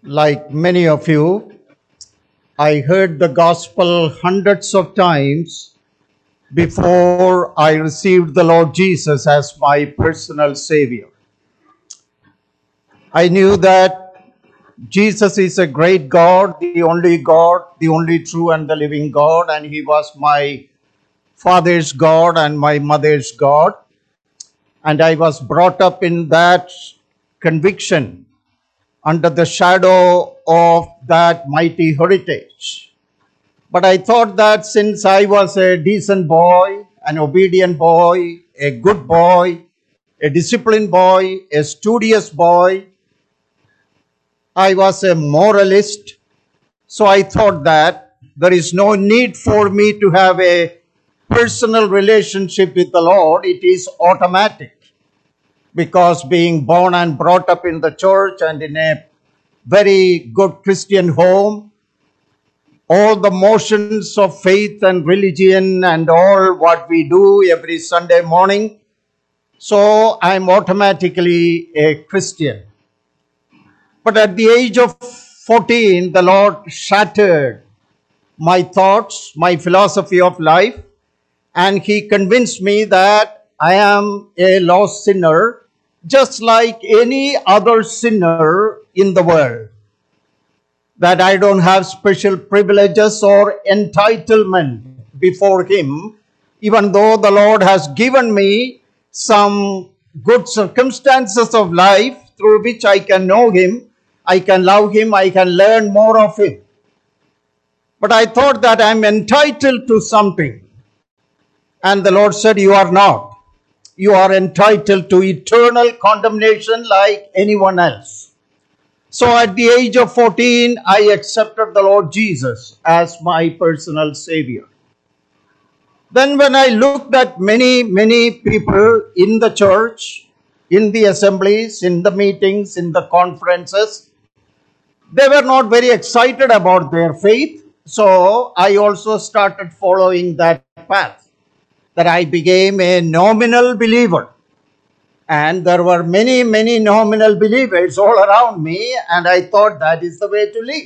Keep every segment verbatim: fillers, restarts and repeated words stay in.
Like many of you, I heard the gospel hundreds of times before I received the Lord Jesus as my personal Savior. I knew that Jesus is a great God, the only God, the only true and the living God, and He was my father's God and my mother's God. And I was brought up in that conviction under the shadow of that mighty heritage. But I thought that since I was a decent boy, an obedient boy, a good boy, a disciplined boy, a studious boy, I was a moralist. So I thought that there is no need for me to have a personal relationship with the Lord. It is automatic because being born and brought up in the church and in a very good Christian home, all the motions of faith and religion and all what we do every Sunday morning. So I'm automatically a Christian. But at the age of fourteen, the Lord shattered my thoughts, my philosophy of life, and He convinced me that I am a lost sinner, just like any other sinner in the world. That I don't have special privileges or entitlement before Him, even though the Lord has given me some good circumstances of life through which I can know Him, I can love Him, I can learn more of Him. But I thought that I'm entitled to something. And the Lord said, you are not. You are entitled to eternal condemnation like anyone else. So at the age of fourteen, I accepted the Lord Jesus as my personal Savior. Then when I looked at many, many people in the church, in the assemblies, in the meetings, in the conferences, they were not very excited about their faith. So I also started following that path, that I became a nominal believer. And there were many, many nominal believers all around me, and I thought that is the way to live.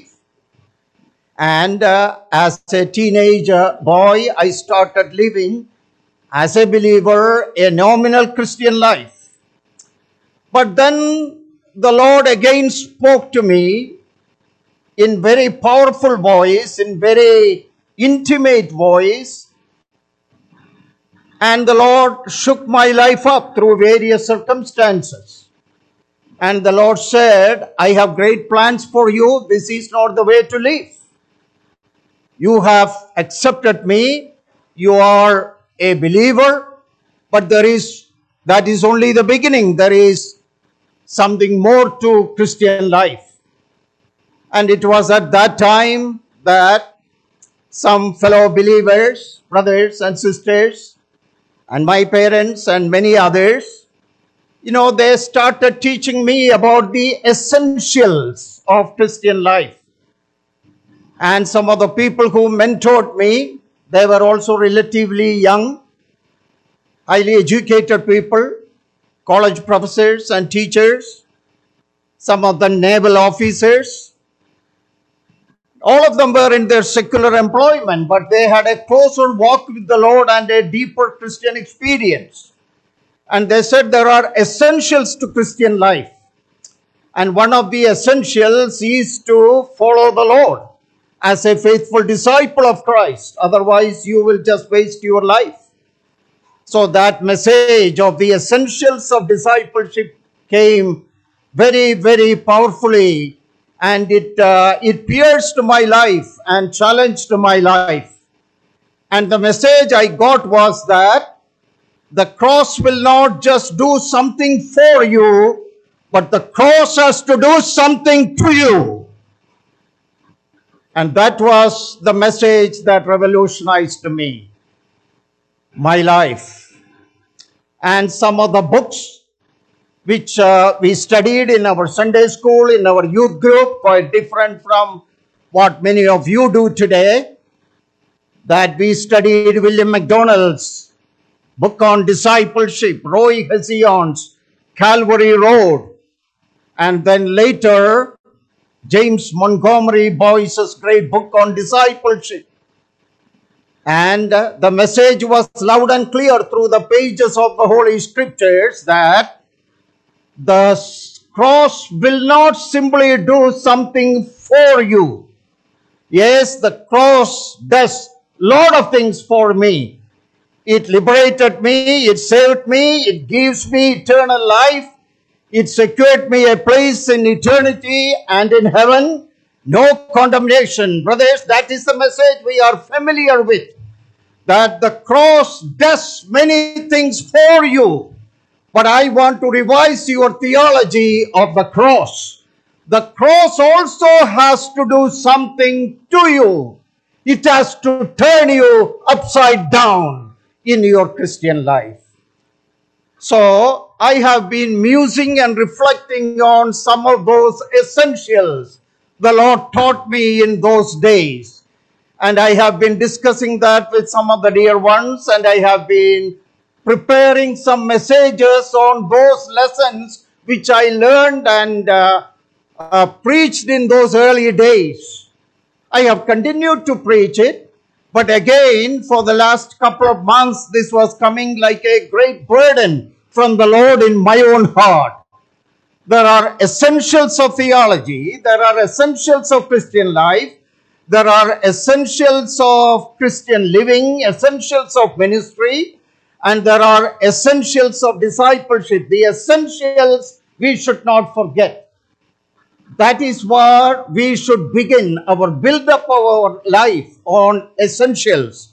And uh, as a teenager boy, I started living as a believer, a nominal Christian life. But then the Lord again spoke to me in very powerful voice, in very intimate voice, and the Lord shook my life up through various circumstances. And the Lord said, I have great plans for you. This is not the way to live. You have accepted me. You are a believer. But there is, that is only the beginning. There is something more to Christian life. And it was at that time that some fellow believers, brothers and sisters, and my parents and many others, you know, they started teaching me about the essentials of Christian life. And some of the people who mentored me, they were also relatively young, highly educated people, college professors and teachers, some of the naval officers. All of them were in their secular employment, but they had a closer walk with the Lord and a deeper Christian experience. And they said there are essentials to Christian life. And one of the essentials is to follow the Lord as a faithful disciple of Christ. Otherwise, you will just waste your life. So that message of the essentials of discipleship came very, very powerfully. And it, uh, it pierced my life and challenged my life. And the message I got was that the cross will not just do something for you, but the cross has to do something to you. And that was the message that revolutionized me, my life. And some of the books which uh, we studied in our Sunday school, in our youth group, quite different from what many of you do today, that we studied William MacDonald's book on discipleship, Roy Hession's Calvary Road, and then later James Montgomery Boyce's great book on discipleship. And uh, the message was loud and clear through the pages of the Holy Scriptures that the cross will not simply do something for you. Yes, the cross does a lot of things for me. It liberated me, it saved me, it gives me eternal life, it secured me a place in eternity and in heaven. No condemnation. Brothers, that is the message we are familiar with. That the cross does many things for you. But I want to revise your theology of the cross. The cross also has to do something to you. It has to turn you upside down in your Christian life. So I have been musing and reflecting on some of those essentials the Lord taught me in those days. And I have been discussing that with some of the dear ones, and I have been preparing some messages on those lessons which I learned and uh, uh, preached in those early days. I have continued to preach it, but again, for the last couple of months, this was coming like a great burden from the Lord in my own heart. There are essentials of theology, there are essentials of Christian life, there are essentials of Christian living, essentials of ministry, and there are essentials of discipleship. The essentials we should not forget. That is where we should begin our build-up of our life on essentials.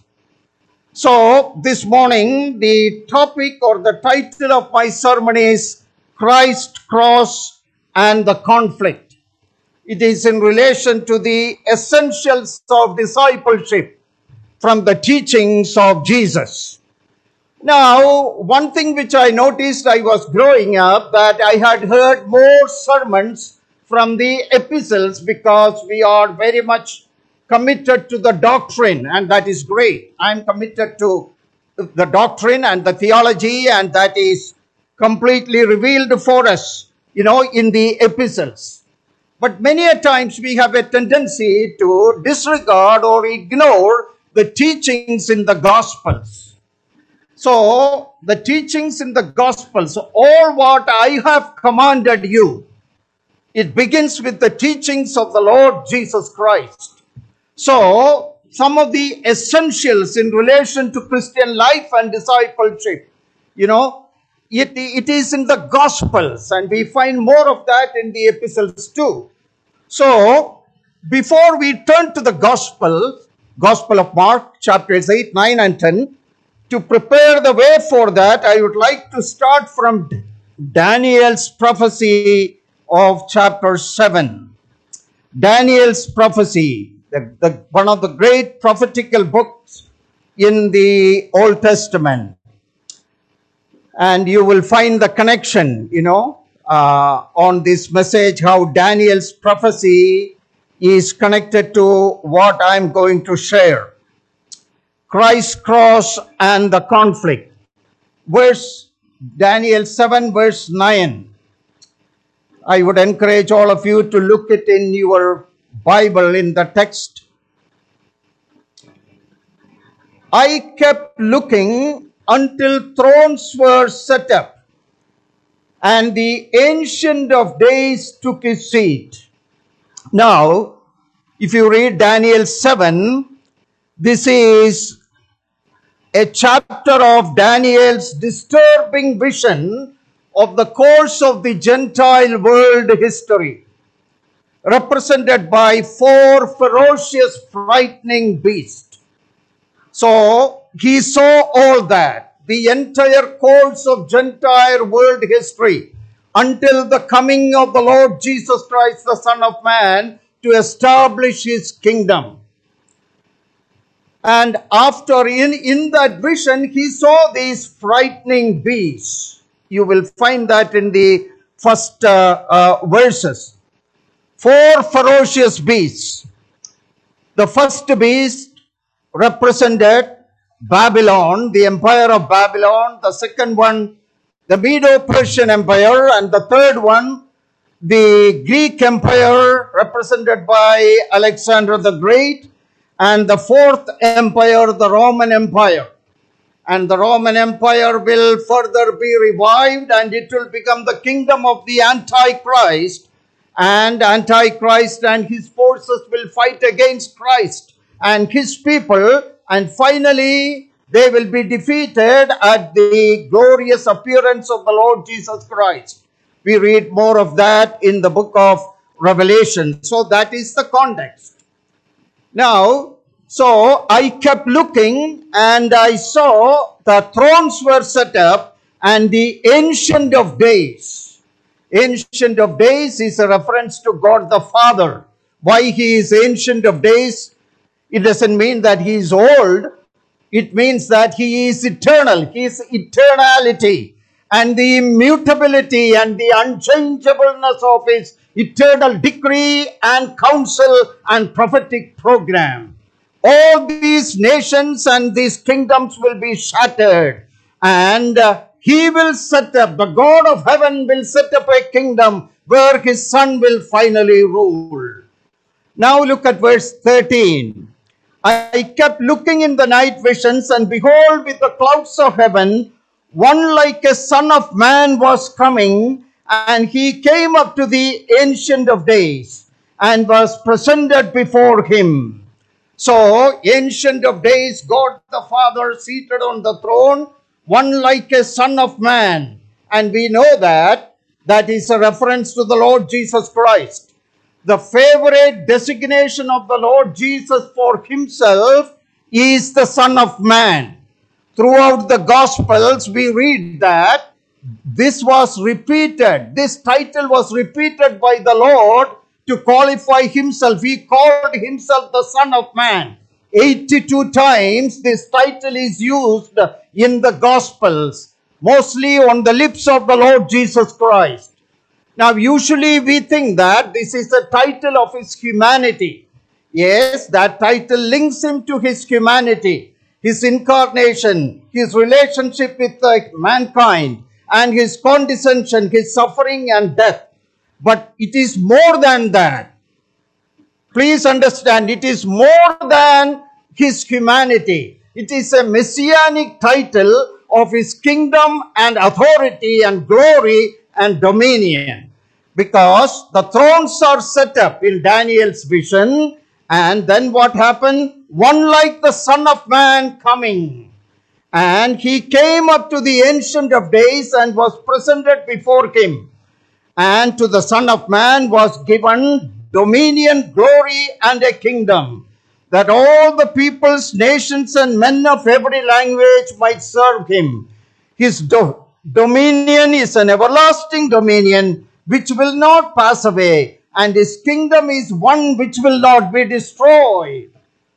So this morning, the topic or the title of my sermon is Christ, Cross, and the Conflict. It is in relation to the essentials of discipleship from the teachings of Jesus. Now, one thing which I noticed I was growing up, that I had heard more sermons from the epistles because we are very much committed to the doctrine, and that is great. I am committed to the doctrine and the theology, and that is completely revealed for us, you know, in the epistles. But many a times we have a tendency to disregard or ignore the teachings in the Gospels. So, the teachings in the Gospels, all what I have commanded you, it begins with the teachings of the Lord Jesus Christ. So, some of the essentials in relation to Christian life and discipleship, you know, it, it is in the Gospels, and we find more of that in the epistles too. So, before we turn to the Gospel, Gospel of Mark, chapters eight, nine, and ten, to prepare the way for that, I would like to start from Daniel's prophecy of chapter seven. Daniel's prophecy, the, the, one of the great prophetical books in the Old Testament. And you will find the connection, you know, uh, on this message, how Daniel's prophecy is connected to what I'm going to share. Christ's cross and the conflict. Verse Daniel seven, verse nine. I would encourage all of you to look it in your Bible in the text. I kept looking until thrones were set up, and the Ancient of Days took his seat. Now, if you read Daniel seven, this is a chapter of Daniel's disturbing vision of the course of the Gentile world history, represented by four ferocious, frightening beasts. So, he saw all that, the entire course of Gentile world history, until the coming of the Lord Jesus Christ, the Son of Man, to establish his kingdom. And after, in, in that vision, he saw these frightening beasts. You will find that in the first uh, uh, verses. Four ferocious beasts. The first beast represented Babylon, the empire of Babylon. The second one, the Medo-Persian Empire. And the third one, the Greek Empire represented by Alexander the Great, and the fourth empire, the Roman Empire. And the Roman Empire will further be revived, and it will become the kingdom of the Antichrist. And Antichrist and his forces will fight against Christ and his people, and finally they will be defeated at the glorious appearance of the Lord Jesus Christ. We read more of that in the book of Revelation. So that is the context. Now, so I kept looking, and I saw the thrones were set up, and the Ancient of Days. Ancient of Days is a reference to God the Father. Why he is Ancient of Days? It doesn't mean that he is old. It means that he is eternal. He is eternality. And the immutability and the unchangeableness of his eternal decree and counsel and prophetic program. All these nations and these kingdoms will be shattered, and uh, he will set up, the God of heaven will set up a kingdom where his son will finally rule. Now look at verse thirteen. I kept looking in the night visions, and behold, with the clouds of heaven, one like a son of man was coming, and he came up to the Ancient of Days and was presented before him. So, Ancient of Days, God the Father seated on the throne, one like a son of man. And we know that that is a reference to the Lord Jesus Christ. The favorite designation of the Lord Jesus for himself is the Son of Man. Throughout the Gospels, we read that this was repeated. This title was repeated by the Lord to qualify himself. He called himself the Son of Man. eighty-two times this title is used in the Gospels, mostly on the lips of the Lord Jesus Christ. Now, usually we think that this is a title of his humanity. Yes, that title links him to his humanity, his incarnation, his relationship with uh, mankind, and his condescension, his suffering and death. But it is more than that. Please understand, it is more than his humanity. It is a messianic title of his kingdom and authority and glory and dominion. Because the thrones are set up in Daniel's vision, and then what happened? One like the Son of Man coming. And he came up to the Ancient of Days and was presented before him. And to the Son of Man was given dominion, glory, and a kingdom, that all the peoples, nations, and men of every language might serve him. His do- dominion is an everlasting dominion which will not pass away, and his kingdom is one which will not be destroyed.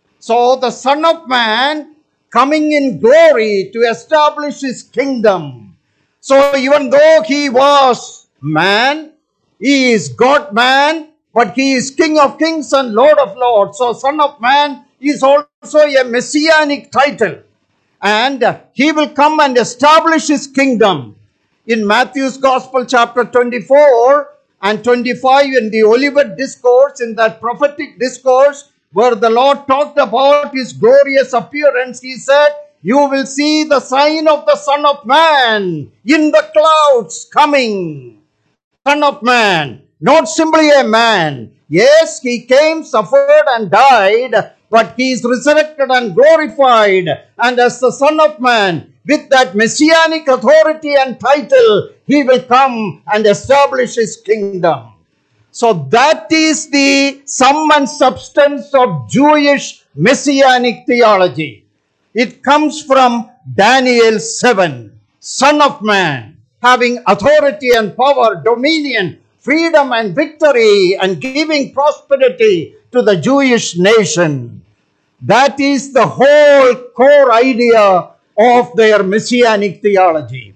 So the Son of Man coming in glory to establish his kingdom. So even though he was man, he is God man, but he is King of kings and Lord of lords. So Son of Man is also a messianic title. And he will come and establish his kingdom. In Matthew's Gospel chapter twenty-four and twenty-five, in the Olivet Discourse, in that prophetic discourse where the Lord talked about his glorious appearance, he said, you will see the sign of the Son of Man in the clouds coming. Son of Man, not simply a man. Yes, he came, suffered and died, but he is resurrected and glorified. And as the Son of Man, with that messianic authority and title, he will come and establish his kingdom. So that is the sum and substance of Jewish messianic theology. It comes from Daniel seven, Son of Man, having authority and power, dominion, freedom and victory, and giving prosperity to the Jewish nation. That is the whole core idea of their messianic theology.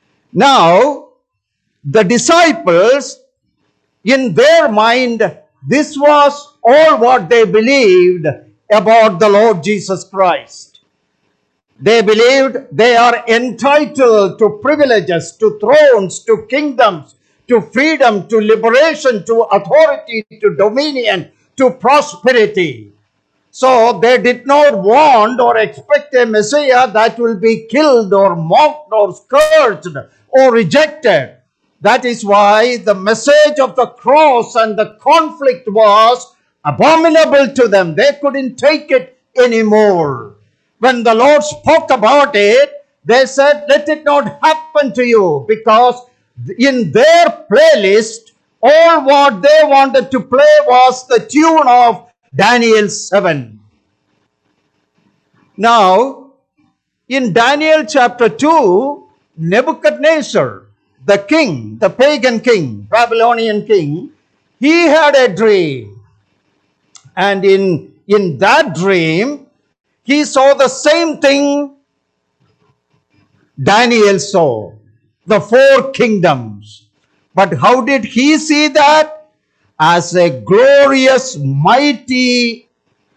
Now, the disciples, in their mind, this was all what they believed about the Lord Jesus Christ. They believed they are entitled to privileges, to thrones, to kingdoms, to freedom, to liberation, to authority, to dominion, to prosperity. So they did not want or expect a Messiah that will be killed or mocked or scourged or rejected. That is why the message of the cross and the conflict was abominable to them. They couldn't take it anymore. When the Lord spoke about it, they said, let it not happen to you, because in their playlist, all what they wanted to play was the tune of Daniel seven. Now, in Daniel chapter two, Nebuchadnezzar, the king, the pagan king, Babylonian king, he had a dream. And in, in that dream, he saw the same thing Daniel saw, the four kingdoms. But how did he see that? As a glorious, mighty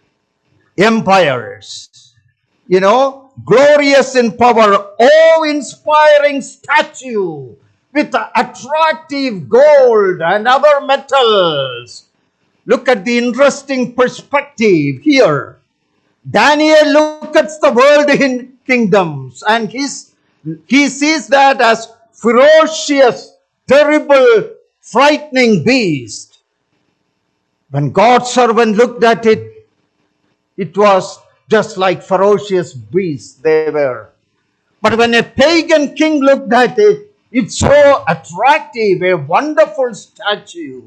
empires. You know, glorious in power, awe-inspiring statue with attractive gold and other metals. Look at the interesting perspective here. Daniel looks at the world in kingdoms, and he's, he sees that as ferocious, terrible, frightening beast. When God's servant looked at it, it was just like ferocious beasts they were. But when a pagan king looked at it, it's so attractive, a wonderful statue.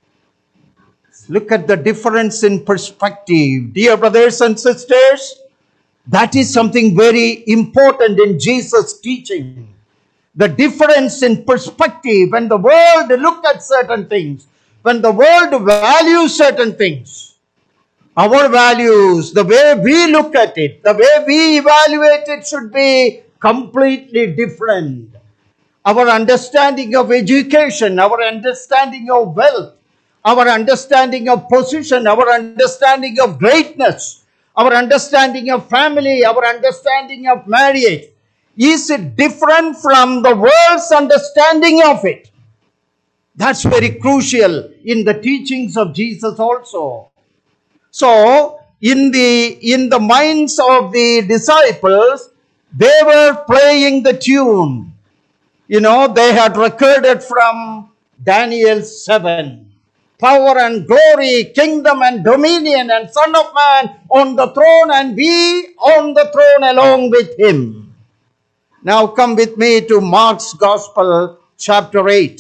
Look at the difference in perspective. Dear brothers and sisters, that is something very important in Jesus' teaching. The difference in perspective when the world look at certain things, when the world values certain things. Our values, the way we look at it, the way we evaluate it should be completely different. Our understanding of education, our understanding of wealth, our understanding of position, our understanding of greatness, our understanding of family, our understanding of marriage, is it different from the world's understanding of it? That's very crucial in the teachings of Jesus also. So, in the, in the minds of the disciples, they were playing the tune. You know, they had recorded from Daniel seven. Power and glory, kingdom and dominion, and Son of Man on the throne, and we on the throne along with him. Now come with me to Mark's Gospel, chapter eight.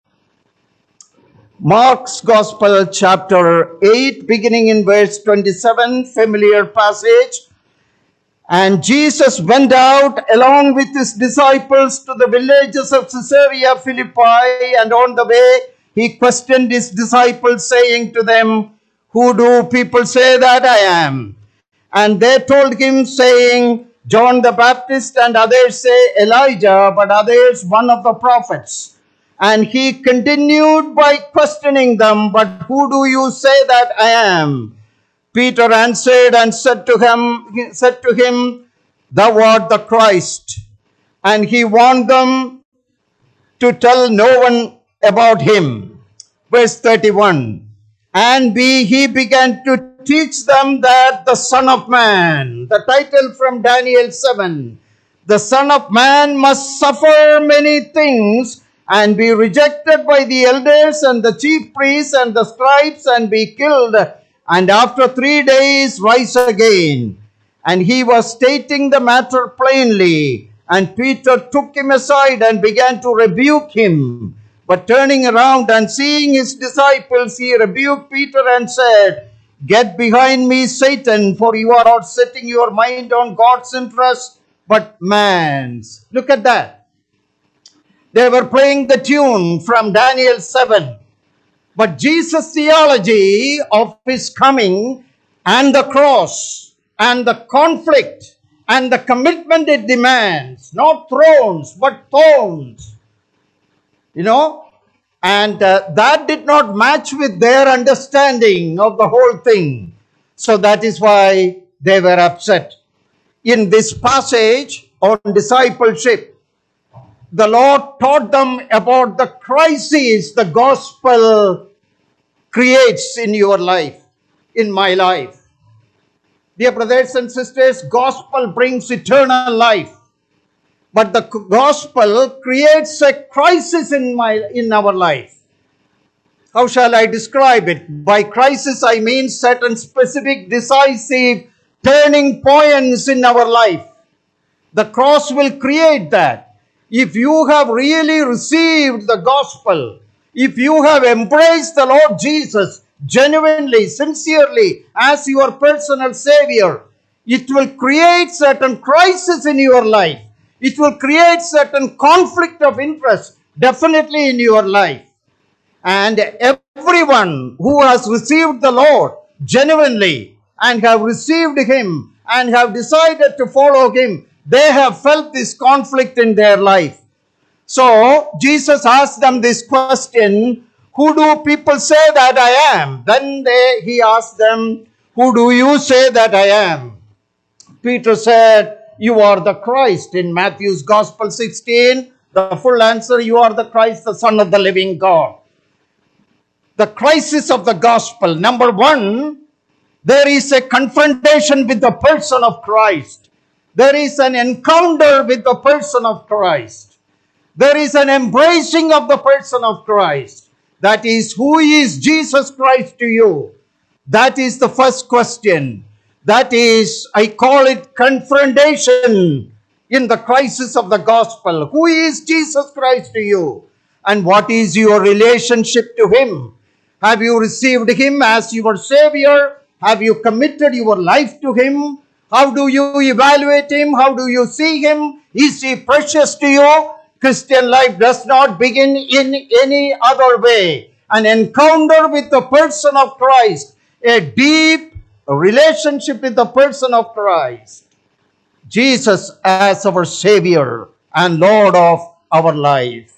Mark's Gospel, chapter eight, beginning in verse twenty-seven, familiar passage. And Jesus went out along with his disciples to the villages of Caesarea Philippi, and on the way he questioned his disciples, saying to them, who do people say that I am? And they told him, saying, John the Baptist, and others say Elijah, but others one of the prophets. And he continued by questioning them, but who do you say that I am? Peter answered and said to him, said to him, thou art the Christ. And he warned them to tell no one about him. Verse thirty-one. And be, he began to teach them that the Son of Man, the title from Daniel seven, the Son of Man must suffer many things and be rejected by the elders and the chief priests and the scribes and be killed, and after three days rise again. And he was stating the matter plainly. And Peter took him aside and began to rebuke him. But turning around and seeing his disciples, he rebuked Peter and said, get behind me, Satan, for you are not setting your mind on God's interest, but man's. Look at that. They were playing the tune from Daniel seven. But Jesus' theology of his coming and the cross and the conflict and the commitment it demands, not thrones, but thorns, you know, and uh, that did not match with their understanding of the whole thing. So that is why they were upset. In this passage on discipleship, the Lord taught them about the crisis the gospel creates in your life, in my life. Dear brothers and sisters, gospel brings eternal life. But the gospel creates a crisis in my in our life. How shall I describe it? By crisis, I mean certain specific, decisive turning points in our life. The cross will create that. If you have really received the gospel, if you have embraced the Lord Jesus genuinely, sincerely, as your personal Savior, it will create certain crisis in your life. It will create certain conflict of interest, definitely in your life. And everyone who has received the Lord genuinely and have received Him and have decided to follow Him, they have felt this conflict in their life. So Jesus asked them this question, who do people say that I am? Then they, he asked them, who do you say that I am? Peter said, you are the Christ. In Matthew's Gospel sixteen, the full answer, you are the Christ, the Son of the living God. The crisis of the gospel. Number one, there is a confrontation with the person of Christ. There is an encounter with the person of Christ. There is an embracing of the person of Christ. That is, who is Jesus Christ to you? That is the first question. That is, I call it confrontation in the crisis of the gospel. Who is Jesus Christ to you? And what is your relationship to Him? Have you received Him as your Savior? Have you committed your life to Him? How do you evaluate Him? How do you see Him? Is He precious to you? Christian life does not begin in any other way. An encounter with the person of Christ, a deep relationship with the person of Christ. Jesus as our Savior and Lord of our life.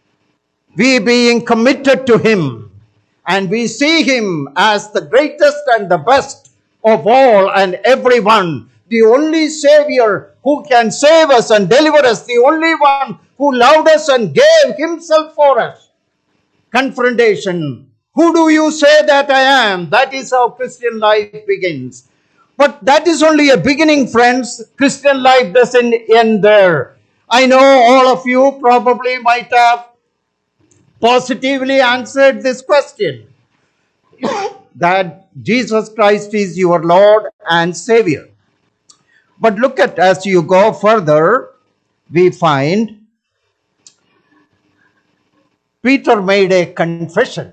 We being committed to Him, and we see Him as the greatest and the best of all and everyone, the only Savior who can save us and deliver us, the only one who loved us and gave Himself for us. Confrontation. Who do you say that I am? That is how Christian life begins. But that is only a beginning, friends. Christian life doesn't end there. I know all of you probably might have positively answered this question. That Jesus Christ is your Lord and Savior. But look at, as you go further, we find Peter made a confession.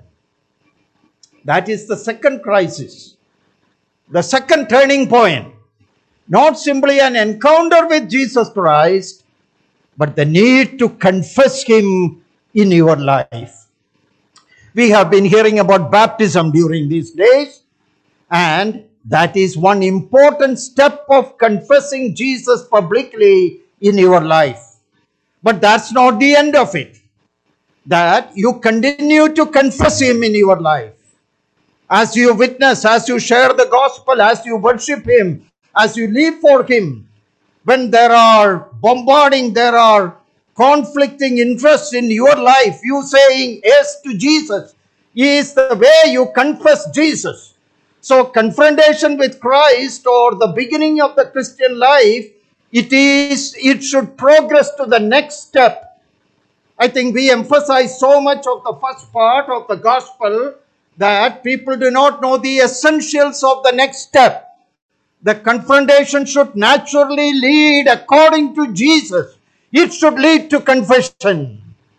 That is the second crisis. The second turning point. Not simply an encounter with Jesus Christ, but the need to confess Him in your life. We have been hearing about baptism during these days, and that is one important step of confessing Jesus publicly in your life. But that's not the end of it. That you continue to confess Him in your life. As you witness, as you share the gospel, as you worship Him, as you live for Him, when there are bombarding, there are conflicting interests in your life, you saying yes to Jesus is the way you confess Jesus. So confrontation with Christ, or the beginning of the Christian life, it is, it should progress to the next step. I think we emphasize so much of the first part of the gospel that people do not know the essentials of the next step. The confrontation should naturally lead according to Jesus. It should lead to confession.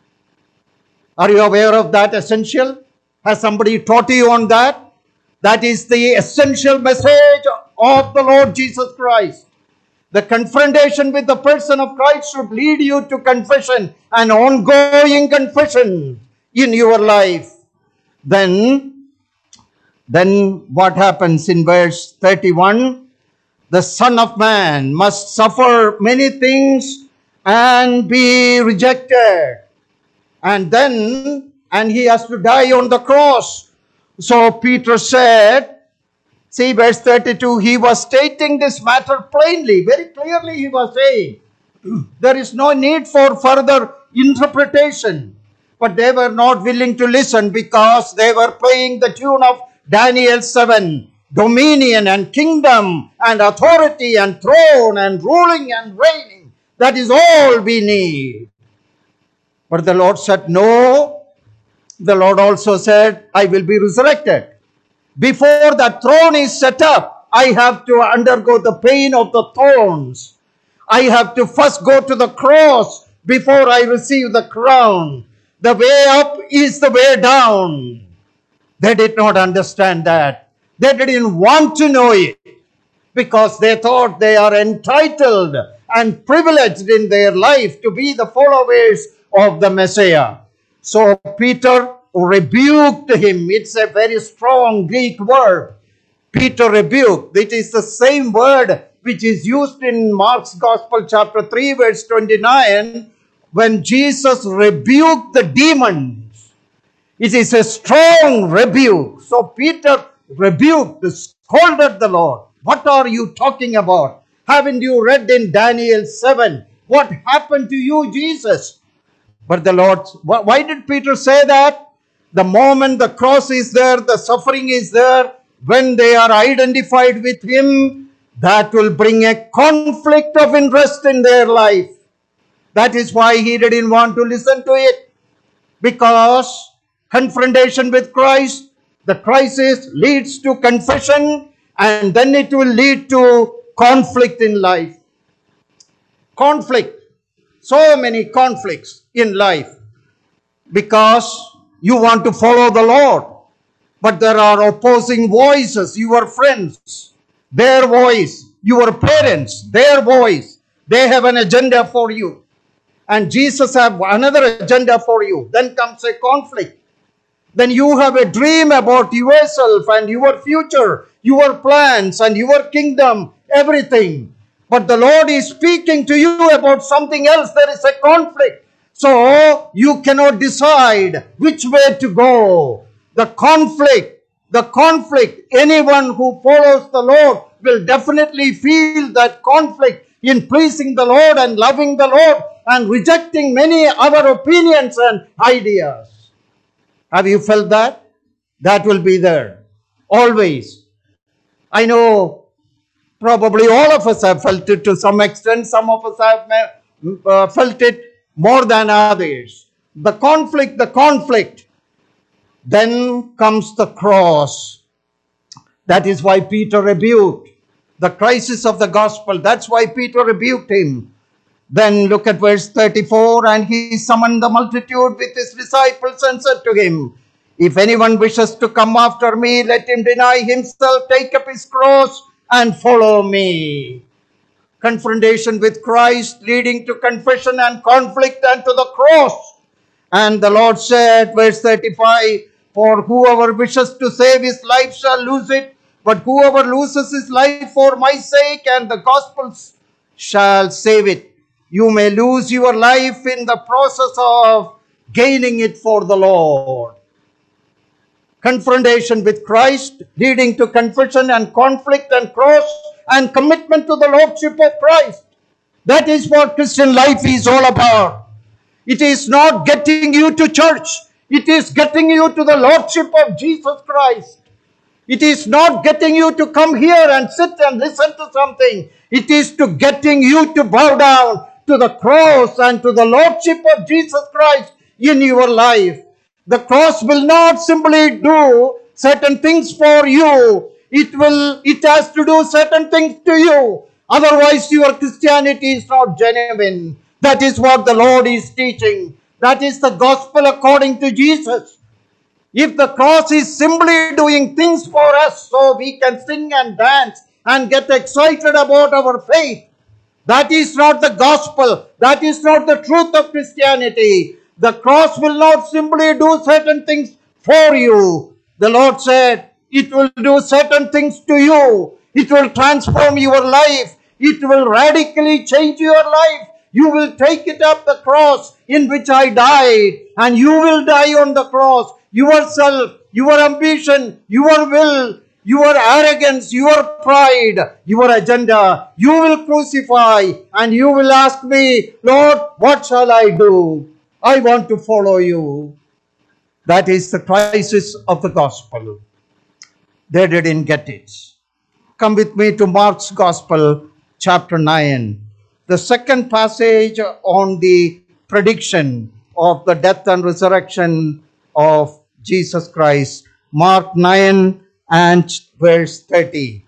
Are you aware of that essential? Has somebody taught you on that? That is the essential message of the Lord Jesus Christ. The confrontation with the person of Christ should lead you to confession, an ongoing confession in your life. Then, then what happens in verse thirty-one? The Son of Man must suffer many things and be rejected. And then, and He has to die on the cross. So Peter said, see verse thirty-two, he was stating this matter plainly, very clearly he was saying, there is no need for further interpretation. But they were not willing to listen because they were playing the tune of Daniel seven. Dominion and kingdom and authority and throne and ruling and reigning. That is all we need. But the Lord said, no. The Lord also said, I will be resurrected. Before the throne is set up, I have to undergo the pain of the thorns. I have to first go to the cross before I receive the crown. The way up is the way down. They did not understand that. They didn't want to know it because they thought they are entitled and privileged in their life to be the followers of the Messiah. So Peter rebuked him. It's a very strong Greek word. Peter rebuked. It is the same word which is used in Mark's Gospel chapter three verse twenty-nine when Jesus rebuked the demons. It is a strong rebuke. So Peter rebuked, scolded the Lord. What are you talking about? Haven't you read in Daniel seven? What happened to you, Jesus? But the Lord, why did Peter say that? The moment the cross is there, the suffering is there, when they are identified with Him, that will bring a conflict of interest in their life. That is why he didn't want to listen to it. Because confrontation with Christ, the crisis leads to confession, and then it will lead to conflict in life. Conflict. So many conflicts in life. Because you want to follow the Lord. But there are opposing voices, your friends, their voice, your parents, their voice. They have an agenda for you. And Jesus have another agenda for you. Then comes a conflict. Then you have a dream about yourself and your future, your plans and your kingdom, everything. But the Lord is speaking to you about something else. There is a conflict. So you cannot decide which way to go. The conflict, the conflict, anyone who follows the Lord will definitely feel that conflict in pleasing the Lord and loving the Lord and rejecting many other opinions and ideas. Have you felt that? That will be there. Always. I know probably all of us have felt it to some extent. Some of us have uh, felt it more than others. The conflict, the conflict. Then comes the cross. That is why Peter rebuked. The crisis of the gospel. That's why Peter rebuked him. Then look at verse thirty-four. And he summoned the multitude with his disciples and said to him, if anyone wishes to come after me, let him deny himself, take up his cross and follow me. Confrontation with Christ leading to confession and conflict and to the cross. And the Lord said, verse thirty-five, for whoever wishes to save his life shall lose it, but whoever loses his life for my sake and the gospel shall save it. You may lose your life in the process of gaining it for the Lord. Confrontation with Christ leading to confession and conflict and cross and commitment to the Lordship of Christ. That is what Christian life is all about. It is not getting you to church. It is getting you to the Lordship of Jesus Christ. It is not getting you to come here and sit and listen to something. It is to getting you to bow down to the cross and to the Lordship of Jesus Christ in your life. The cross will not simply do certain things for you. It will, it has to do certain things to you. Otherwise, your Christianity is not genuine. That is what the Lord is teaching. That is the gospel according to Jesus. If the cross is simply doing things for us so we can sing and dance and get excited about our faith, that is not the gospel. That is not the truth of Christianity. The cross will not simply do certain things for you. The Lord said, it will do certain things to you. It will transform your life. It will radically change your life. You will take it up the cross in which I died, and you will die on the cross. Yourself, your ambition, your will, your arrogance, your pride, your agenda, you will crucify, and you will ask me, Lord, what shall I do? I want to follow you. That is the crisis of the gospel. They didn't get it. Come with me to Mark's Gospel, chapter nine. The second passage on the prediction of the death and resurrection of Jesus Christ. Mark nine and verse thirty.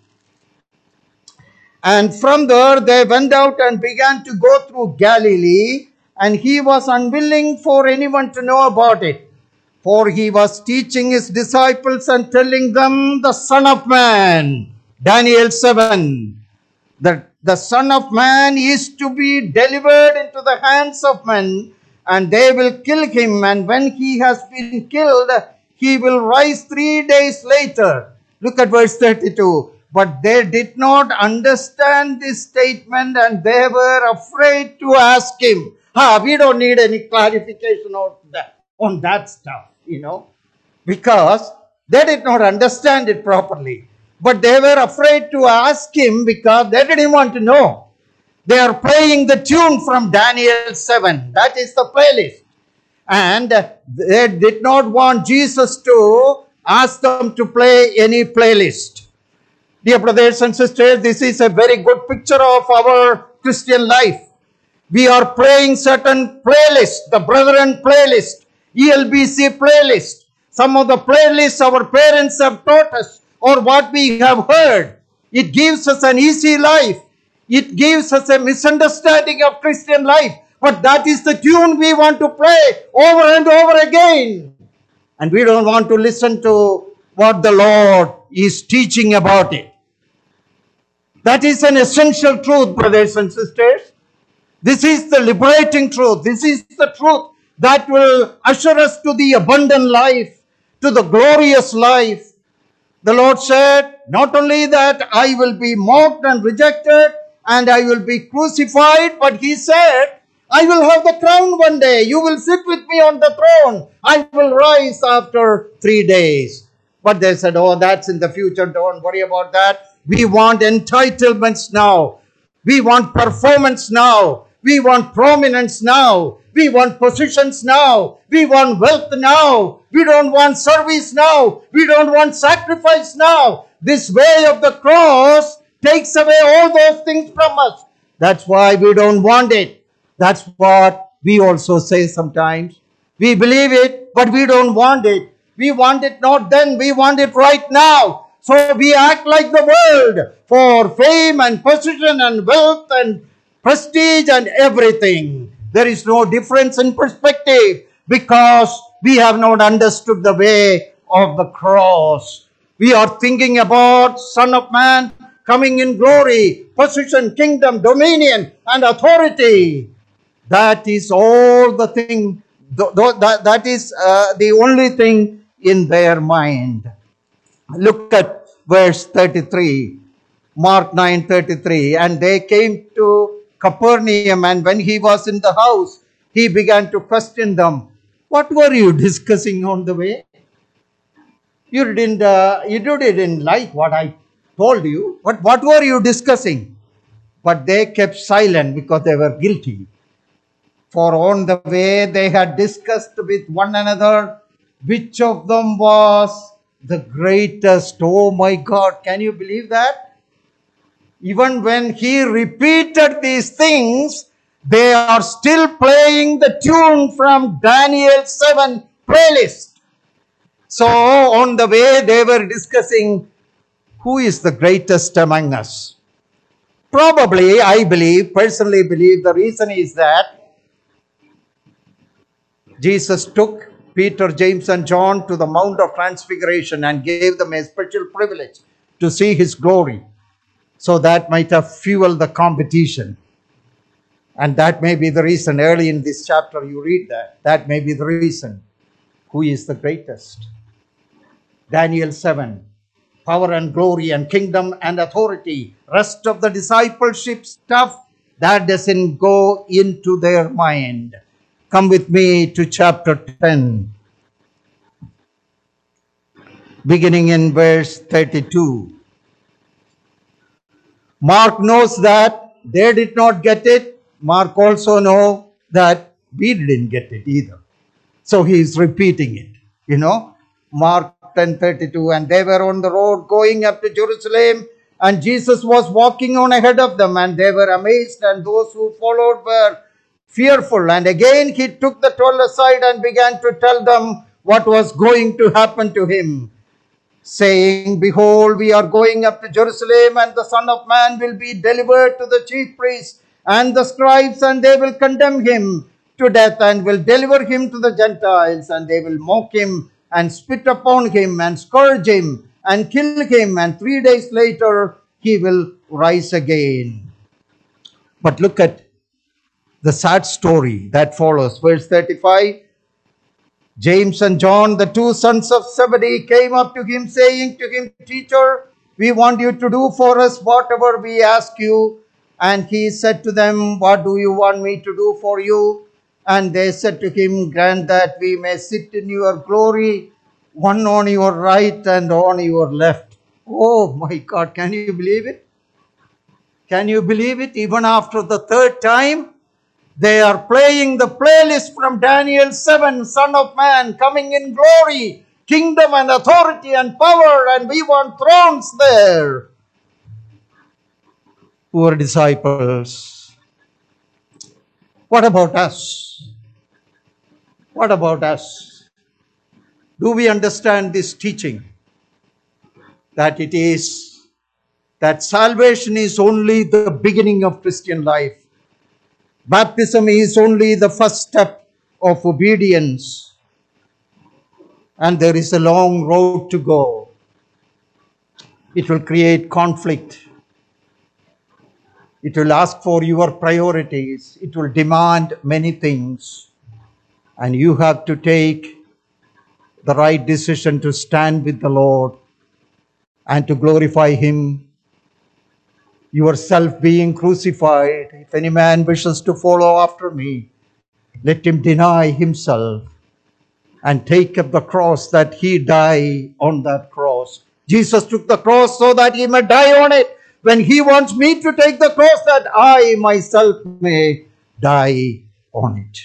And from there they went out and began to go through Galilee, and he was unwilling for anyone to know about it. For he was teaching his disciples and telling them, the Son of Man, Daniel seven, that the Son of Man is to be delivered into the hands of men, and they will kill him, and when he has been killed, he will rise three days later. Look at verse thirty-two. But they did not understand this statement, and they were afraid to ask him. Ah, we don't need any clarification on that, on that stuff, you know, because they did not understand it properly. But they were afraid to ask him because they didn't want to know. They are playing the tune from Daniel seven. That is the playlist. And they did not want Jesus to ask them to play any playlist. Dear brothers and sisters, this is a very good picture of our Christian life. We are playing certain playlists, the Brethren playlist, E L B C playlist. Some of the playlists our parents have taught us or what we have heard. It gives us an easy life. It gives us a misunderstanding of Christian life. But that is the tune we want to play over and over again. And we don't want to listen to what the Lord is teaching about it. That is an essential truth, brothers and sisters. This is the liberating truth. This is the truth that will usher us to the abundant life, to the glorious life. The Lord said, not only that I will be mocked and rejected and I will be crucified, but he said, I will have the crown one day. You will sit with me on the throne. I will rise after three days. But they said, oh, that's in the future. Don't worry about that. We want entitlements now. We want performance now. We want prominence now. We want positions now. We want wealth now. We don't want service now. We don't want sacrifice now. This way of the cross takes away all those things from us. That's why we don't want it. That's what we also say sometimes. We believe it, but we don't want it. We want it not then. We want it right now. So we act like the world for fame and position and wealth and prestige and everything. There is no difference in perspective because we have not understood the way of the cross. We are thinking about Son of Man coming in glory, position, kingdom, dominion, and authority. That is all the thing, that, that is uh, the only thing in their mind. Look at verse thirty-three, Mark nine thirty-three. And they came to Capernaum, and when he was in the house, he began to question them. What were you discussing on the way? You didn't, uh, you didn't like what I told you. But what were you discussing? But they kept silent because they were guilty. For on the way they had discussed with one another which of them was the greatest. Oh my God, can you believe that? Even when he repeated these things, they are still playing the tune from Daniel seven playlist. So on the way they were discussing who is the greatest among us. Probably, I believe, personally believe, the reason is that Jesus took Peter, James and John to the Mount of Transfiguration and gave them a special privilege to see his glory. So that might have fueled the competition. And that may be the reason. Early in this chapter you read that. That may be the reason. Who is the greatest? Daniel seven. Power and glory and kingdom and authority. Rest of the discipleship stuff, that doesn't go into their mind. Come with me to chapter ten. Beginning in verse thirty-two. Mark knows that they did not get it. Mark also knows that We didn't get it either. So he is repeating it, you know. Mark ten thirty-two, and they were on the road going up to Jerusalem, and Jesus was walking on ahead of them, and they were amazed, and those who followed were fearful. And again he took the twelve aside and began to tell them what was going to happen to him, saying, Behold, we are going up to Jerusalem, and the Son of Man will be delivered to the chief priests and the scribes, and they will condemn him to death, and will deliver him to the Gentiles, and they will mock him, and spit upon him, and scourge him, and kill him, and three days later he will rise again. But look at the sad story that follows. Verse thirty-five, James and John, the two sons of Zebedee, came up to him, saying to him, Teacher, we want you to do for us whatever we ask you. And he said to them, What do you want me to do for you? And they said to him, Grant that we may sit in your glory, one on your right and on your left. Oh my God, can you believe it? Can you believe it? Even after the third time, they are playing the playlist from Daniel seven, Son of Man, coming in glory, kingdom and authority and power, and we want thrones there. Poor disciples. What about us? What about us? Do we understand this teaching? That it is, that salvation is only the beginning of Christian life. Baptism is only the first step of obedience. And there is a long road to go. It will create conflict. It will ask for your priorities. It will demand many things. And you have to take the right decision to stand with the Lord and to glorify Him. Yourself being crucified. If any man wishes to follow after me, let him deny himself and take up the cross, that he die on that cross. Jesus took the cross so that he may die on it. When he wants me to take the cross, that I myself may die on it.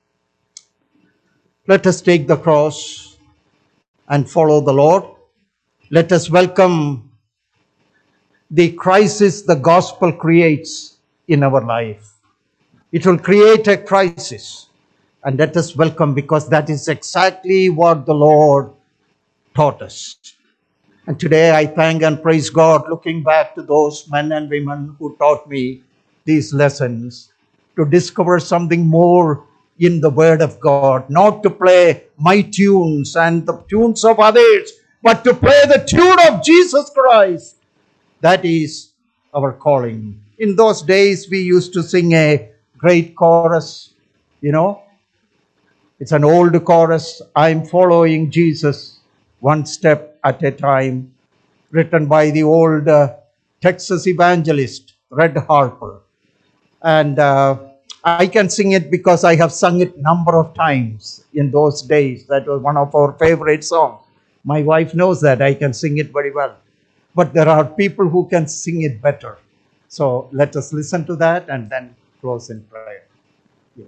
Let us take the cross and follow the Lord. Let us welcome the crisis the gospel creates in our life. It will create a crisis. And let us welcome, because that is exactly what the Lord taught us. And today I thank and praise God, looking back to those men and women who taught me these lessons, to discover something more in the Word of God, not to play my tunes and the tunes of others, but to play the tune of Jesus Christ. That is our calling. In those days, we used to sing a great chorus, you know. It's an old chorus, I'm following Jesus one step at a time, written by the old uh, Texas evangelist, Red Harper. And uh, I can sing it because I have sung it number of times in those days. That was one of our favorite songs. My wife knows that I can sing it very well. But there are people who can sing it better. So let us listen to that and then close in prayer. Yes.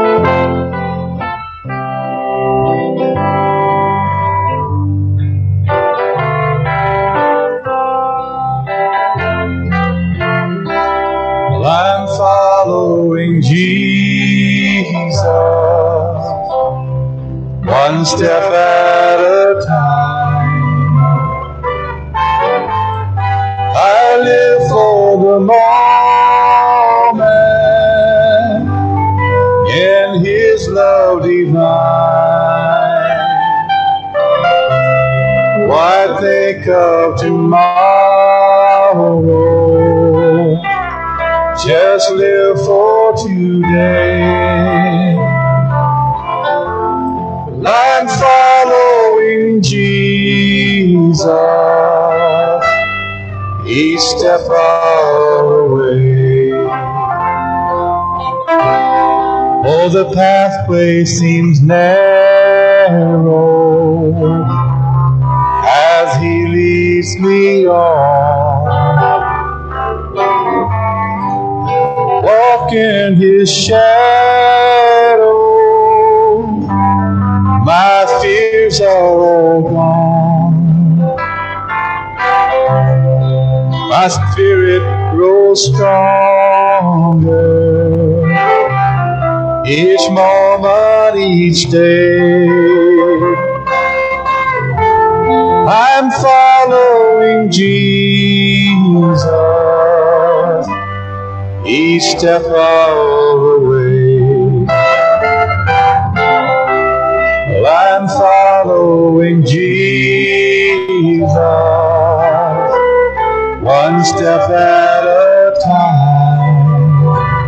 Well, I'm following Jesus, one step at a time. I live for the moment in His love divine. Why think of tomorrow? Just live for today. Well, I'm following Jesus, each step of the way. Oh, the pathway seems narrow as He leads me on. Walk in His shadow, fears are all gone. My spirit grows stronger each moment, each day. I'm following Jesus each step of the way. Well, I'm following Jesus one step at a time.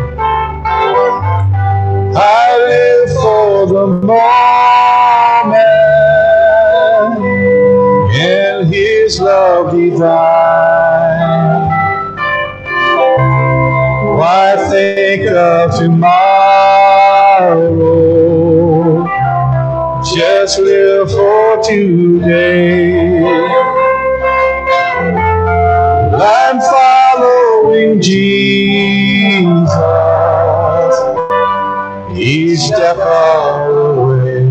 I live for the moment in His love divine. Why think of tomorrow? Just live for today. I'm following Jesus each step of the way.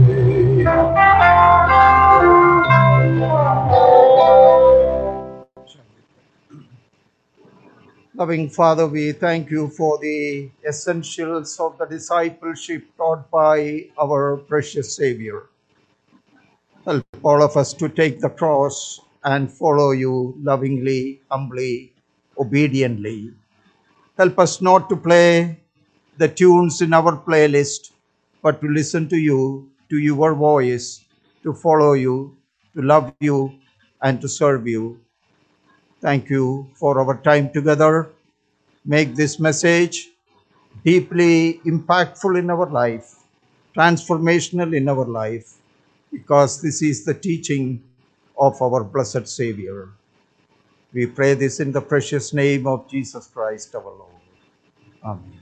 Loving Father, we thank you for the essentials of the discipleship taught by our precious Savior. Help all of us to take the cross and follow you lovingly, humbly, obediently. Help us not to play the tunes in our playlist, but to listen to you, to your voice, to follow you, to love you, and to serve you. Thank you for our time together. Make this message deeply impactful in our life, transformational in our life, because this is the teaching of our blessed Savior. We pray this in the precious name of Jesus Christ our Lord. Amen.